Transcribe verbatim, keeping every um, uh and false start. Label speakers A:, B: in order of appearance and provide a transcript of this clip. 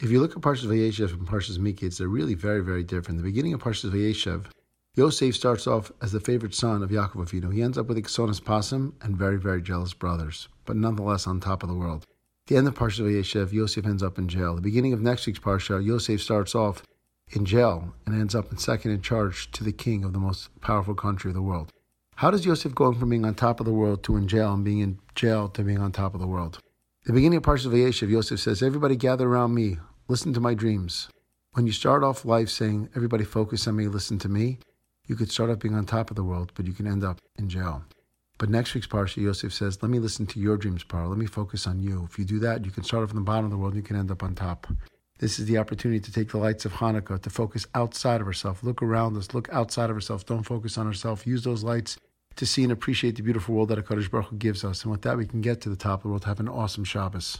A: If you look at Parshas Vayeshev and Parshas Miketz, they're really very, very different. The beginning of Parshas Vayeshev, Yosef starts off as the favorite son of Yaakov Avinu. He ends up with Iksonas Pasim and very, very jealous brothers, but nonetheless on top of the world. At the end of Parshas Vayeshev, Yosef ends up in jail. The beginning of next week's Parsha, Yosef starts off in jail and ends up in second in charge to the king of the most powerful country of the world. How does Yosef go from being on top of the world to in jail and being in jail to being on top of the world? The beginning of Parshas Vayeshev, Yosef says, everybody gather around me, listen to my dreams. When you start off life saying, everybody focus on me, listen to me, you could start off being on top of the world, but you can end up in jail. But next week's Parsha, Yosef says, let me listen to your dreams, Parah. Let me focus on you. If you do that, you can start off in the bottom of the world and you can end up on top. This is the opportunity to take the lights of Hanukkah, to focus outside of ourselves. Look around us, look outside of ourselves. Don't focus on ourselves. Use those lights to see and appreciate the beautiful world that HaKadosh Baruch Hu gives us. And with that, we can get to the top of the world, have an awesome Shabbos.